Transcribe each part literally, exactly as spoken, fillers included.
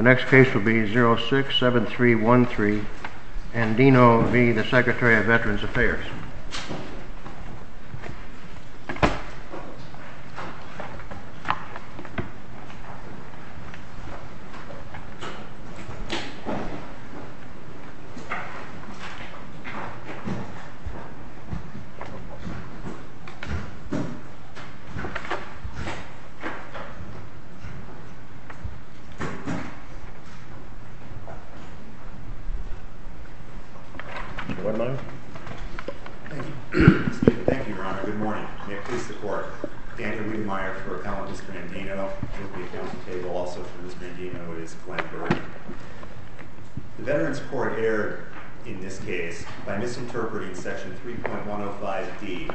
next case will be zero six seven three one three, Andino v. the Secretary of Veterans Affairs. Thank you, Your Honor. Good morning. May it please the Court. Daniel Wiedemeyer for Appellant Mister Andino. With me at the counsel table also for Mister Andino is Glenn Burke. The Veterans Court erred in this case by misinterpreting Section three point one oh five D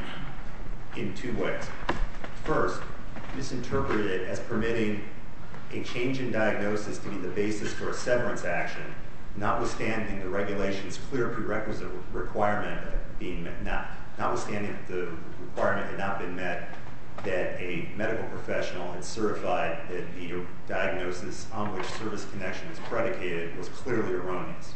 in two ways. First, misinterpreted it as permitting a change in diagnosis to be the basis for a severance action, notwithstanding the regulation's clear prerequisite requirement being met, not, notwithstanding the requirement had not been met that a medical professional had certified that the diagnosis on which service connection is predicated was clearly erroneous.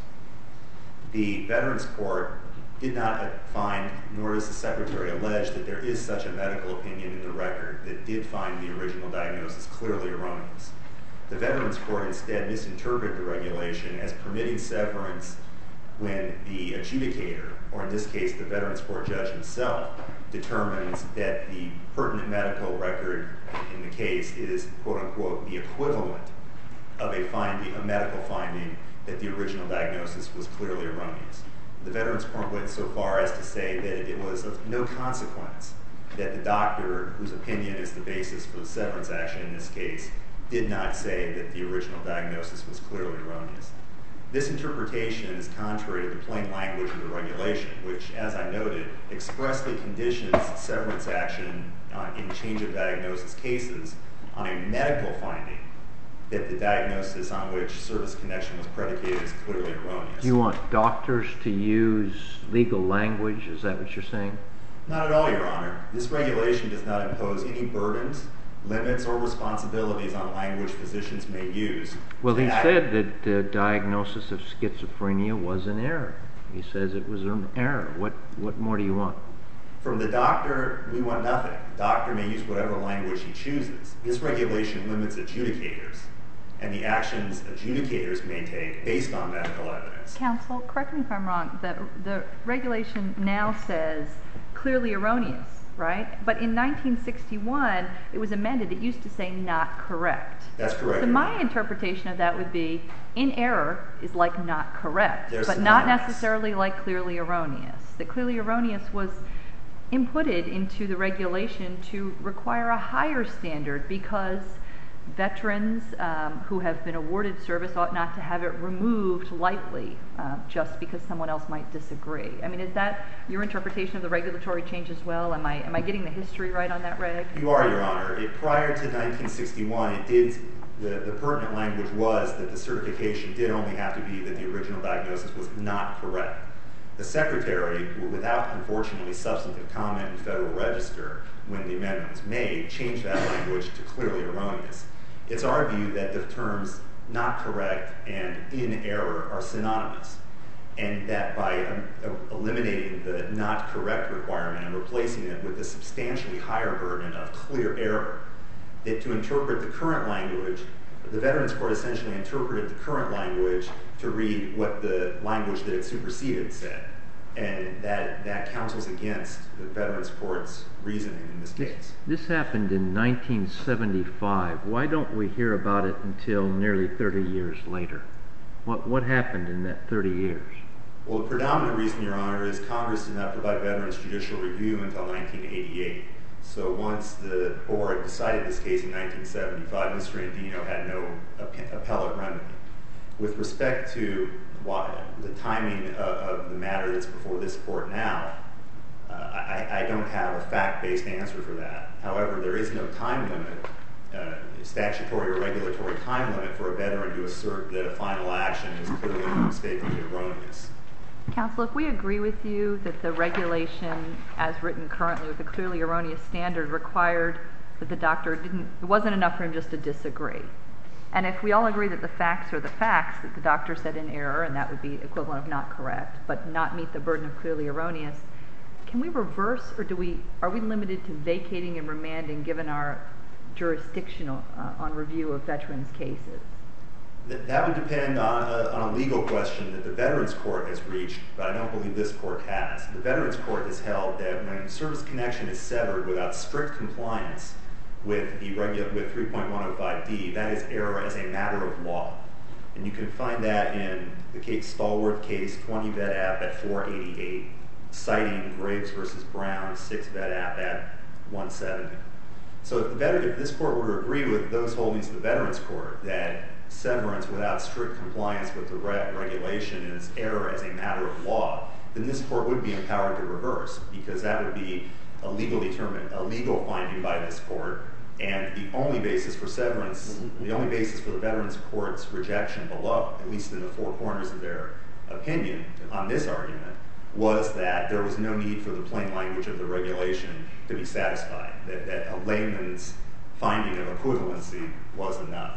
The Veterans Court did not find, nor does the Secretary allege, that there is such a medical opinion in the record that did find the original diagnosis clearly erroneous. The Veterans Court instead misinterpreted the regulation as permitting severance when the adjudicator, or in this case the Veterans Court judge himself, determines that the pertinent medical record in the case is, quote-unquote, the equivalent of a finding, a medical finding that the original diagnosis was clearly erroneous. The Veterans Court went so far as to say that it was of no consequence that the doctor, whose opinion is the basis for the severance action in this case, did not say that the original diagnosis was clearly erroneous. This interpretation is contrary to the plain language of the regulation, which, as I noted, expressly conditions severance action uh, in change of diagnosis cases on a medical finding that the diagnosis on which service connection was predicated is clearly erroneous. Do you want doctors to use legal language? Is that what you're saying? Not at all, Your Honor. This regulation does not impose any burdens, limits, or responsibilities on language physicians may use. Well, he said that the diagnosis of schizophrenia was an error. He says it was an error. What, what more do you want? From the doctor, we want nothing. The doctor may use whatever language he chooses. This regulation limits adjudicators and the actions adjudicators may take based on medical evidence. Counsel, correct me if I'm wrong. The, the regulation now says clearly erroneous, right? But in nineteen sixty-one, it was amended. It used to say not correct. That's correct. So my interpretation of that would be in error is like not correct, There's but not necessarily like clearly erroneous. The clearly erroneous was inputted into the regulation to require a higher standard because veterans um, who have been awarded service ought not to have it removed lightly uh, just because someone else might disagree. I mean, is that your interpretation of the regulatory change as well? Am I am I getting the history right on that, reg? You are, Your Honor. It, prior to nineteen sixty-one, it did. The, the pertinent language was that the certification did only have to be that the original diagnosis was not correct. The Secretary, without unfortunately substantive comment in Federal Register when the amendment was made, changed that language to clearly erroneous. It's our view that the terms not correct and in error are synonymous, and that by um, eliminating the not correct requirement and replacing it with a substantially higher burden of clear error, that to interpret the current language, the Veterans Court essentially interpreted the current language to read what the language that it superseded said. And that, that counsels against the Veterans Court's reasoning in this case. This, this happened in nineteen seventy-five. Why don't we hear about it until nearly thirty years later? What, what happened in that thirty years? Well, the predominant reason, Your Honor, is Congress did not provide veterans judicial review until nineteen eighty-eight. So once the board decided this case in nineteen seventy-five, Mister Andino had no appellate remedy. With respect to why, the timing of, of the matter that's before this court now, uh, I, I don't have a fact-based answer for that. However, there is no time limit, uh, statutory or regulatory time limit for a veteran to assert that a final action is clearly and mistakenly erroneous. Counsel, if we agree with you that the regulation as written currently with a clearly erroneous standard required that the doctor didn't, it wasn't enough for him just to disagree, And if we all agree that the facts are the facts, that the doctor said in error, and that would be equivalent of not correct, but not meet the burden of clearly erroneous, can we reverse, or do we, are we limited to vacating and remanding given our jurisdictional uh, on review of veterans' cases? That would depend on a, on a legal question that the Veterans Court has reached, but I don't believe this court has. The Veterans Court has held that when service connection is severed without strict compliance with the regu- with three point one oh five D, that is error as a matter of law. And you can find that in the case Stallworth case, twenty Vet App at four eighty-eight, citing Graves versus Brown, six Vet App at one seventy. So if, the veteran, if this court were to agree with those holdings of the Veterans Court that severance without strict compliance with the re- regulation is error as a matter of law, then this court would be empowered to reverse, because that would be a legal determined, a legal finding by this court, and the only basis for severance, the only basis for the Veterans Court's rejection below, at least in the four corners of their opinion on this argument, was that there was no need for the plain language of the regulation to be satisfied, that, that a layman's finding of equivalency was enough.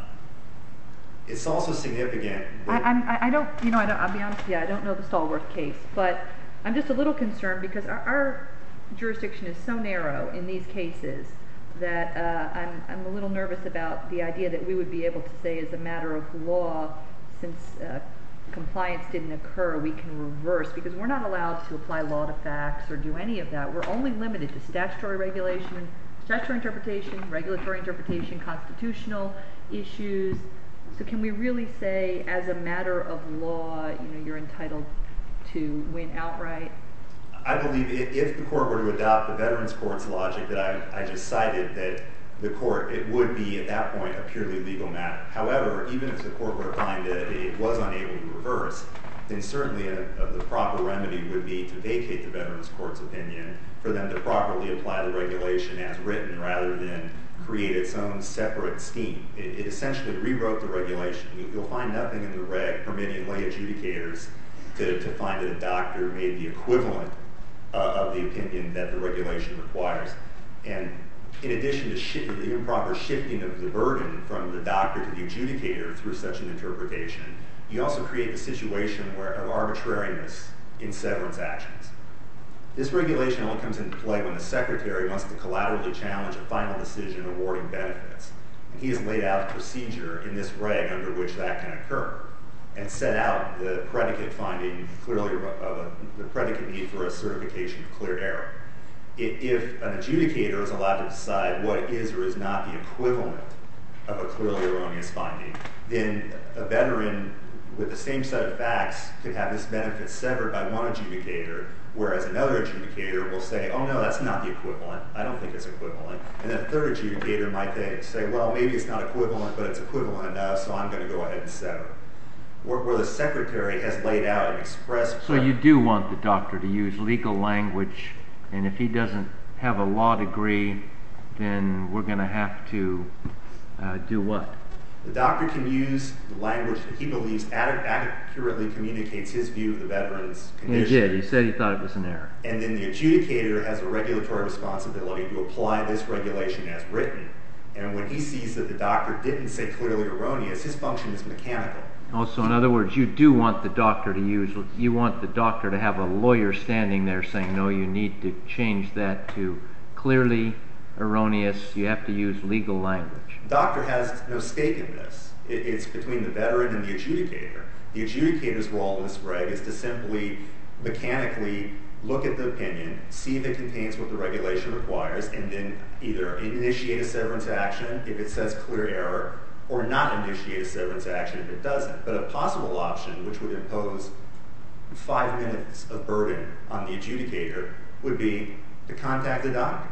It's also significant that I, I'm, I don't, you know, I don't, I'll be honest with you, I don't know the Stallworth case, but I'm just a little concerned because our, our jurisdiction is so narrow in these cases that uh, I'm, I'm a little nervous about the idea that we would be able to say as a matter of law, since uh, compliance didn't occur, we can reverse, because we're not allowed to apply law to facts or do any of that. We're only limited to statutory regulation, statutory interpretation, regulatory interpretation, constitutional issues. So can we really say, as a matter of law, you know, you're entitled to win outright? I believe if, if the court were to adopt the Veterans Court's logic that I, I just cited, that the court, it would be at that point a purely legal matter. However, even if the court were to find that it was unable to reverse, then certainly a, a, the proper remedy would be to vacate the Veterans Court's opinion, for them to properly apply the regulation as written rather than create its own separate scheme. It, it essentially rewrote the regulation. You, you'll find nothing in the reg permitting lay adjudicators to, to find that a doctor made the equivalent uh, of the opinion that the regulation requires. And in addition to shi- the improper shifting of the burden from the doctor to the adjudicator through such an interpretation, you also create the situation where of arbitrariness in severance actions. This regulation only comes into play when the secretary wants to collaterally challenge a final decision awarding benefits. And he has laid out a procedure in this reg under which that can occur, and set out the predicate finding clearly of a, the predicate need for a certification of clear error. If an adjudicator is allowed to decide what is or is not the equivalent of a clearly erroneous finding, then a veteran with the same set of facts could have this benefit severed by one adjudicator, whereas another adjudicator will say, oh no, that's not the equivalent. I don't think it's equivalent. And then a third adjudicator might say, well, maybe it's not equivalent, but it's equivalent enough, so I'm going to go ahead and sever. Where, where the secretary has laid out an express... So you do want the doctor to use legal language, and if he doesn't have a law degree, then we're going to have to uh, do what? The doctor can use the language that he believes ad- accurately communicates his view of the veteran's condition. He did. He said he thought it was an error. And then the adjudicator has a regulatory responsibility to apply this regulation as written. And when he sees that the doctor didn't say clearly erroneous, his function is mechanical. Oh, so in other words, you do want the doctor to use, you want the doctor to have a lawyer standing there saying, no, you need to change that to clearly erroneous, you have to use legal language. The doctor has no stake in this. It, it's between the veteran and the adjudicator. The adjudicator's role in this reg is to simply mechanically look at the opinion, see if it contains what the regulation requires, and then either initiate a severance action if it says clear error, or not initiate a severance action if it doesn't. But a possible option, which would impose five minutes of burden on the adjudicator, would be to contact the doctor.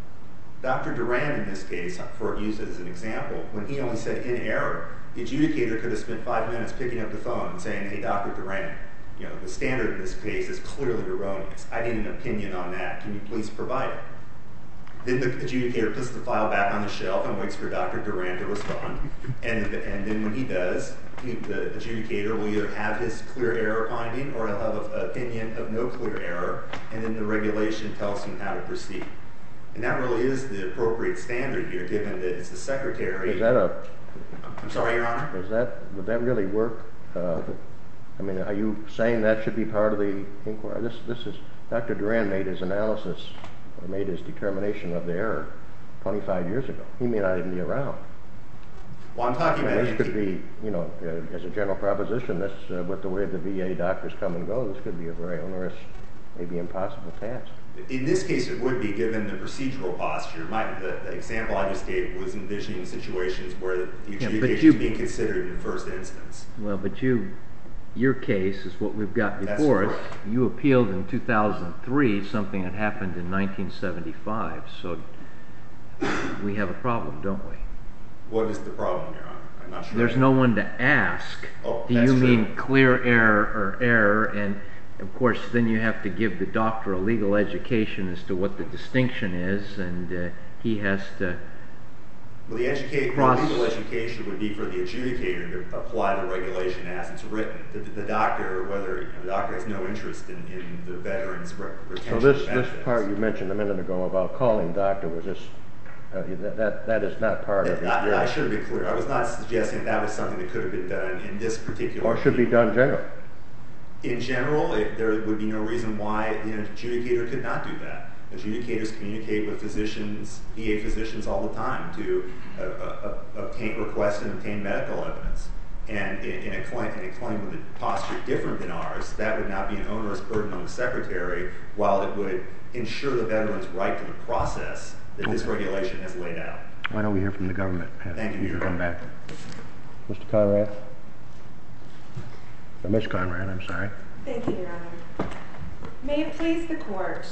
Doctor Duran, in this case, for use as an example, when he only said in error, the adjudicator could have spent five minutes picking up the phone and saying, hey, Doctor Duran, you know, the standard in this case is clearly erroneous. I need an opinion on that. Can you please provide it? Then the adjudicator puts the file back on the shelf and waits for Doctor Duran to respond. And, and then when he does, he, the adjudicator will either have his clear error finding or he'll have an opinion of no clear error, and then the regulation tells him how to proceed. And that really is the appropriate standard here, given that it's the secretary. Is that a I'm sorry, Your Honor? Does that, would that really work? Uh, I mean, are you saying that should be part of the inquiry? This, this is, Doctor Duran made his analysis, or made his determination of the error twenty-five years ago. He may not even be around. Well, I'm talking And about... this could be, you know, uh, as a general proposition, this, uh, with the way the V A doctors come and go, this could be a very onerous, maybe impossible task. In this case, it would be, given the procedural posture. My, the, the example I just gave was envisioning situations where the adjudication yeah, you, is being considered in the first instance. Well, but you, your case is what we've got before us. You appealed in two thousand three something that happened in nineteen seventy-five, so we have a problem, don't we? What is the problem, Your Honor? I'm not sure. There's no one to ask. Oh, do that's you true. mean clear error or error? And of course, then you have to give the doctor a legal education as to what the distinction is, and uh, he has to. Well, the, educate, the legal education would be for the adjudicator to apply the regulation as it's written. The, the doctor, whether you know, the doctor has no interest in, in the veteran's re retention. So this, benefits. this part you mentioned a minute ago about calling doctor was just uh, that, that that is not part of it. I, I should have been clear. I was not suggesting that was something that could have been done in this particular. Or should be done generally. In general, it, there would be no reason why the adjudicator could not do that. Adjudicators communicate with physicians, V A physicians, all the time to uh, uh, obtain, request and obtain medical evidence. And in, in, a claim, in a claim with a posture different than ours, that would not be an onerous burden on the secretary, while it would ensure the veteran's right to the process that this regulation has laid out. Why don't we hear from the government? Thank you, You Your can come Honor. back. Mister Conrad? Or Miz Conrad, I'm sorry. Thank you, Your Honor. May it please the Court,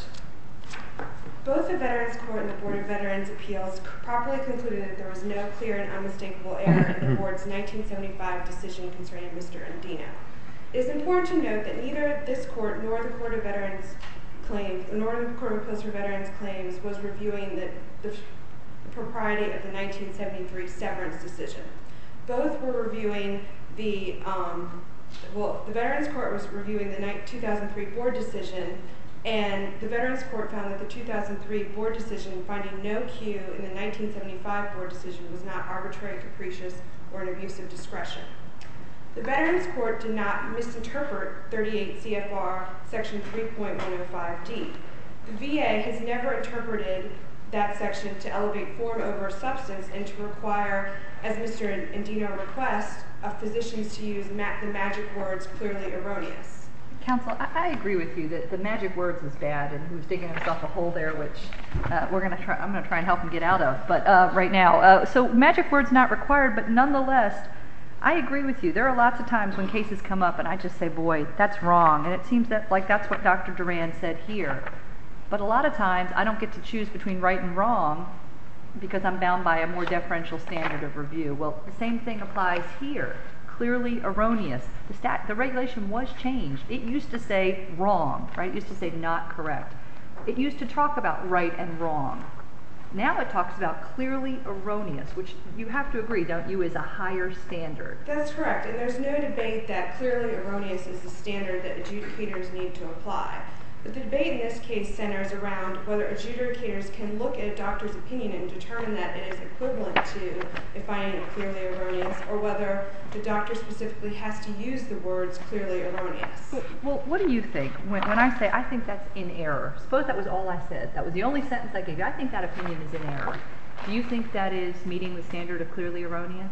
both the Veterans Court and the Board of Veterans' Appeals properly concluded that there was no clear and unmistakable error in the Board's nineteen seventy-five decision concerning Mister Andino. It is important to note that neither this Court nor the Court of Veterans Claims, nor the Court of Appeals for Veterans Claims was reviewing the, the propriety of the nineteen seventy-three severance decision. Both were reviewing the um, Well, the Veterans Court was reviewing the two thousand three board decision, and the Veterans Court found that the two thousand three board decision finding no Q in the nineteen seventy-five board decision was not arbitrary, capricious, or an abuse of discretion. The Veterans Court did not misinterpret thirty-eight C F R section three point one oh five D. The V A has never interpreted that section to elevate form over substance and to require, as Mister Andino requests, of physicians to use ma the magic words clearly erroneous. Counsel, I, I agree with you that the magic words is bad, and he was digging himself a hole there, which uh, we're going to try. I'm going to try and help him get out of. But uh, right now, uh, so magic words not required, but nonetheless, I agree with you. There are lots of times when cases come up, and I just say, "Boy, that's wrong," and it seems that like that's what Doctor Duran said here. But a lot of times, I don't get to choose between right and wrong, because I'm bound by a more deferential standard of review. Well, the same thing applies here. Clearly erroneous. The, stat, the regulation was changed. It used to say wrong, right? It used to say not correct. It used to talk about right and wrong. Now it talks about clearly erroneous, which you have to agree, don't you, is a higher standard. That's correct, and there's no debate that clearly erroneous is the standard that adjudicators need to apply. But the debate in this case centers around whether adjudicators can look at a doctor's opinion and determine that it is equivalent to a finding of clearly erroneous, or whether the doctor specifically has to use the words clearly erroneous. Well, what do you think? When, when I say I think that's in error, suppose that was all I said. That was the only sentence I gave you. I think that opinion is in error. Do you think that is meeting the standard of clearly erroneous?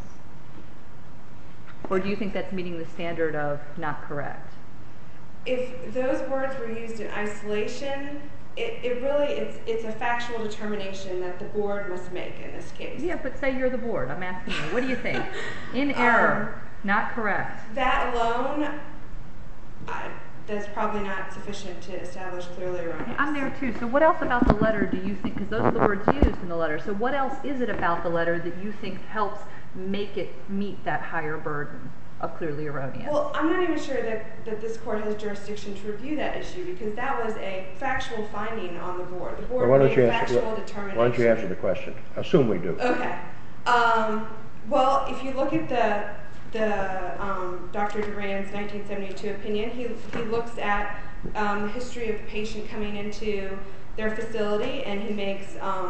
Or do you think that's meeting the standard of not correct? If those words were used in isolation, it, it really, it's, it's a factual determination that the board must make in this case. Yeah, but say you're the board. I'm asking you. What do you think? In error, um, not correct. That alone, I, that's probably not sufficient to establish clearly erroneous. I'm there too. So what else about the letter do you think, because those are the words used in the letter, so what else is it about the letter that you think helps make it meet that higher burden of clearly erroneous? Well, I'm not even sure that, that this court has jurisdiction to review that issue, because that was a factual finding on the board. The board well, made a answer, factual determination. Why don't you answer the question? Assume we do. Okay. Um, well, if you look at the the um, Doctor Duran's nineteen seventy-two opinion, he, he looks at um, the history of the patient coming into their facility, and he makes um,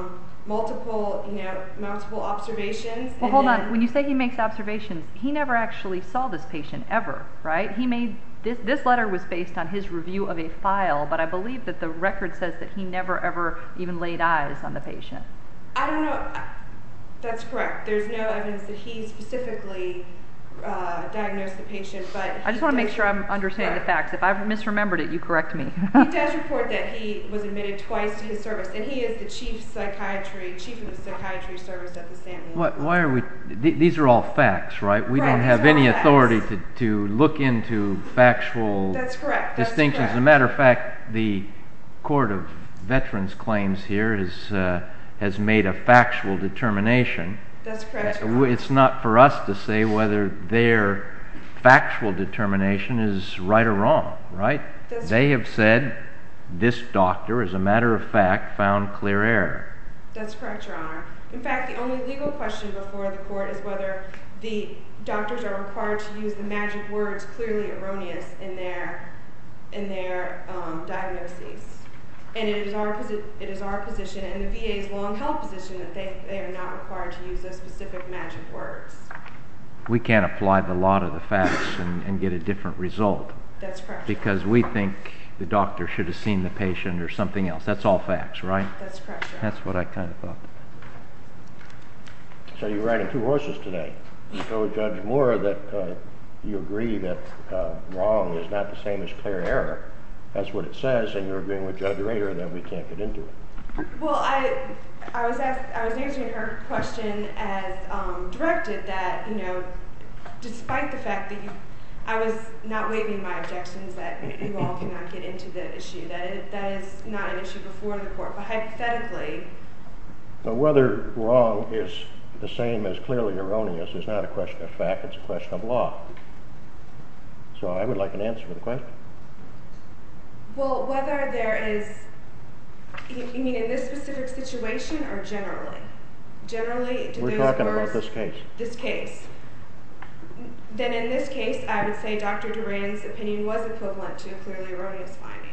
multiple, you know, multiple observations. Well, and hold then- on. When you say he makes observations, he never actually saw this patient ever, right? He made this. This letter was based on his review of a file, but I believe that the record says that he never ever even laid eyes on the patient. I don't know. That's correct. There's no evidence that he specifically uh, diagnosed the patient, but I just want to make sure I'm understanding right. the facts. If I've misremembered it, you correct me. He does report that he was admitted twice to his service, and he is the chief psychiatry, chief of the psychiatry service at the San Juan. What, why are we? Th- these are all facts, right? We Right, don't these have are all any facts. authority to, to look into factual That's correct. That's distinctions. correct. As a matter of fact, the Court of Veterans Claims here has uh, has made a factual determination. That's correct. Your Uh, Honor. It's not for us to say whether their factual determination is right or wrong, right? That's They have said this doctor, as a matter of fact, found clear error. That's correct, Your Honor. In fact, the only legal question before the court is whether the doctors are required to use the magic words "clearly erroneous" in their in their um, diagnoses. And it is our posi- it is our position, and the V A's long-held position, that they, they are not required to use those specific magic words. We can't apply the law to the facts and, and get a different result That's correct. because we think the doctor should have seen the patient or something else. That's all facts, right? That's correct, Your Honor. That's what I kind of thought. So you're riding two horses today. You told Judge Moore that uh, you agree that uh, wrong is not the same as clear error. That's what it says, and you're agreeing with Judge Rader that we can't get into it. Well, I I was asked, I was answering her question as um, directed that, you know, despite the fact that you, I was not waiving my objections that you all cannot get into the issue, that it, that is not an issue before the court, but hypothetically. But whether wrong is the same as clearly erroneous is not a question of fact, it's a question of law. So I would like an answer to the question. Well, whether there is, you you mean in this specific situation or generally? Generally, do We're those talking words, about this case. This case. Then in this case, I would say Doctor Duran's opinion was equivalent to a clearly erroneous finding.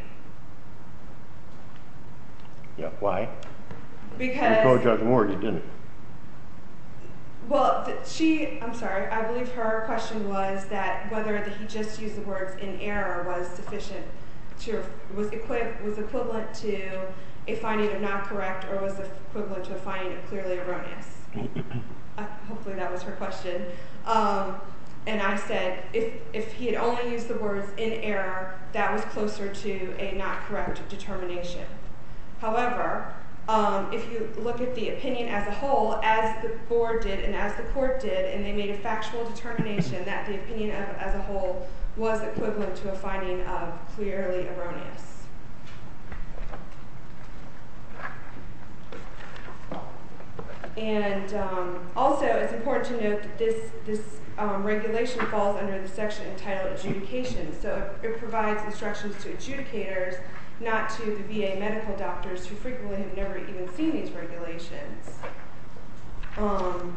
Yeah, why? Because, You told Judge Moore you didn't. well, th- she, I'm sorry, I believe her question was that whether that he just used the words "in error" was sufficient to, was, equi- was equivalent to a finding of not correct, or was equivalent to a finding of clearly erroneous. uh, hopefully that was her question. Um, and I said if, if he had only used the words "in error," that was closer to a not correct determination. However, um, if you look at the opinion as a whole, as the board did and as the court did, and they made a factual determination that the opinion of, as a whole was equivalent to a finding of clearly erroneous. And um, also, it's important to note that this, this um, regulation falls under the section entitled adjudication. So it, it provides instructions to adjudicators, not to the V A medical doctors, who frequently have never even seen these regulations. Um,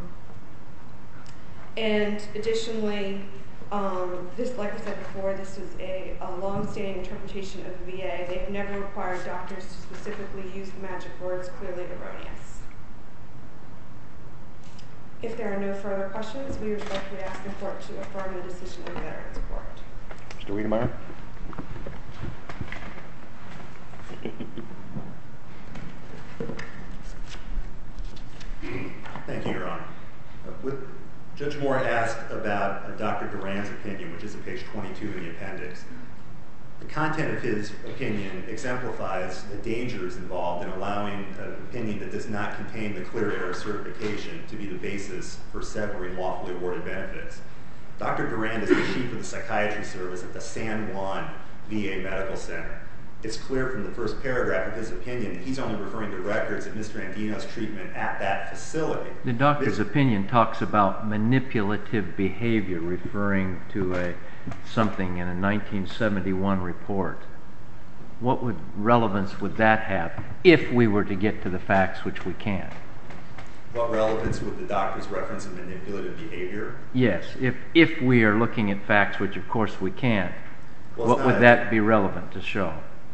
and additionally, um, this, like I said before, this is a, a long-standing interpretation of the V A. They have never required doctors to specifically use the magic words "clearly erroneous." If there are no further questions, we respectfully ask the court to affirm the decision of the Veterans Court. Mister Wiedemeyer? Thank you, Your Honor. Uh, with, Judge Moore asked about uh, Doctor Duran's opinion, which is at page twenty-two in the appendix. The content of his opinion exemplifies the dangers involved in allowing an opinion that does not contain the clear error certification to be the basis for severing lawfully awarded benefits. Doctor Duran is the chief of the psychiatry service at the San Juan V A Medical Center. It's clear from the first paragraph of his opinion that he's only referring to records of Mister Andino's treatment at that facility. The doctor's opinion talks about manipulative behavior, referring to a something in a nineteen seventy-one report. What would relevance would that have if we were to get to the facts, which we can't? What relevance would the doctor's reference of manipulative behavior? Yes, if if we are looking at facts, which of course we can't, Well, it's what not would a- that be relevant to show?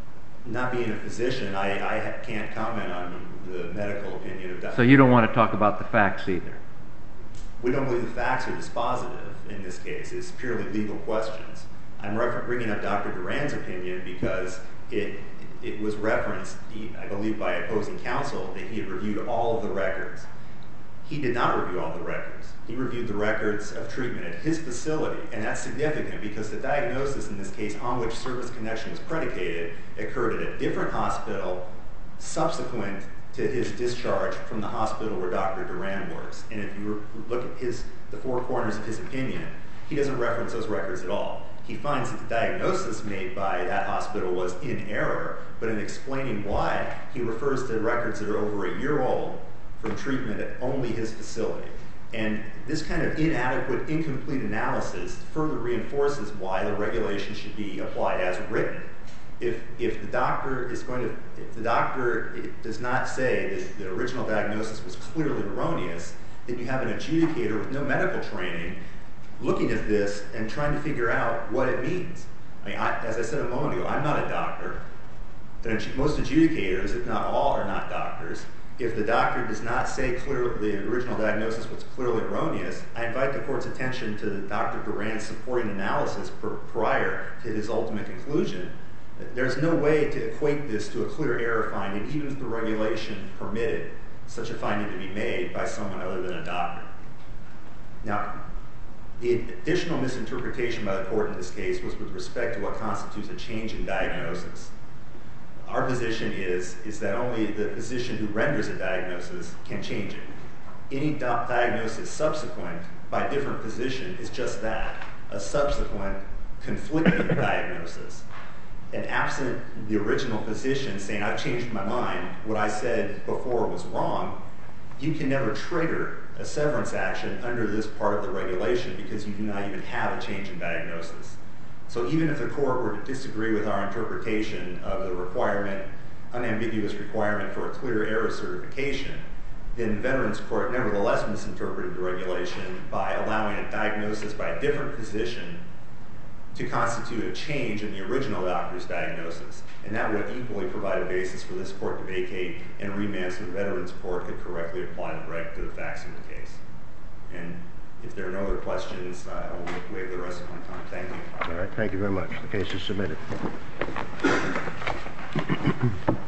not being a physician, I, I can't comment on the medical opinion of Doctor So you don't want to talk about the facts either? We don't believe the facts are dispositive in this case. It's purely legal questions. I'm refer- bringing up Doctor Duran's opinion because it it was referenced, I believe, by opposing counsel that he had reviewed all of the records. He did not review all the records. He reviewed the records of treatment at his facility, and that's significant because the diagnosis in this case on which service connection was predicated occurred at a different hospital subsequent to his discharge from the hospital where Doctor Duran works. And if you look at his the four corners of his opinion, he doesn't reference those records at all. He finds that the diagnosis made by that hospital was in error, but in explaining why, he refers to records that are over a year old from treatment at only his facility. And this kind of inadequate, incomplete analysis further reinforces why the regulation should be applied as written. If, if the doctor is going to, if the doctor does not say that the original diagnosis was clearly erroneous, then you have an adjudicator with no medical training looking at this and trying to figure out what it means. I mean, I, as I said a moment ago, I'm not a doctor. Most adjudicators, if not all, are not doctors. If the doctor does not say clearly the original diagnosis was clearly erroneous, I invite the court's attention to Doctor Duran's supporting analysis per, prior to his ultimate conclusion. There's no way to equate this to a clear error finding, even if the regulation permitted such a finding to be made by someone other than a doctor. Now, the additional misinterpretation by the court in this case was with respect to what constitutes a change in diagnosis. Our position is, is that only the physician who renders a diagnosis can change it. Any di- diagnosis subsequent by a different physician is just that, a subsequent conflicting diagnosis. And absent the original physician saying, I've changed my mind, what I said before was wrong, you can never trigger a severance action under this part of the regulation because you do not even have a change in diagnosis. So even if the court were to disagree with our interpretation of the requirement, unambiguous requirement for a clear error certification, then the Veterans Court nevertheless misinterpreted the regulation by allowing a diagnosis by a different physician to constitute a change in the original doctor's diagnosis. And that would equally provide a basis for this court to vacate and remand so the Veterans Court could correctly apply the reg to the facts of the case. And if there are no other questions, I will waive the rest of my time. Thank you. All right, thank you very much. The case is submitted.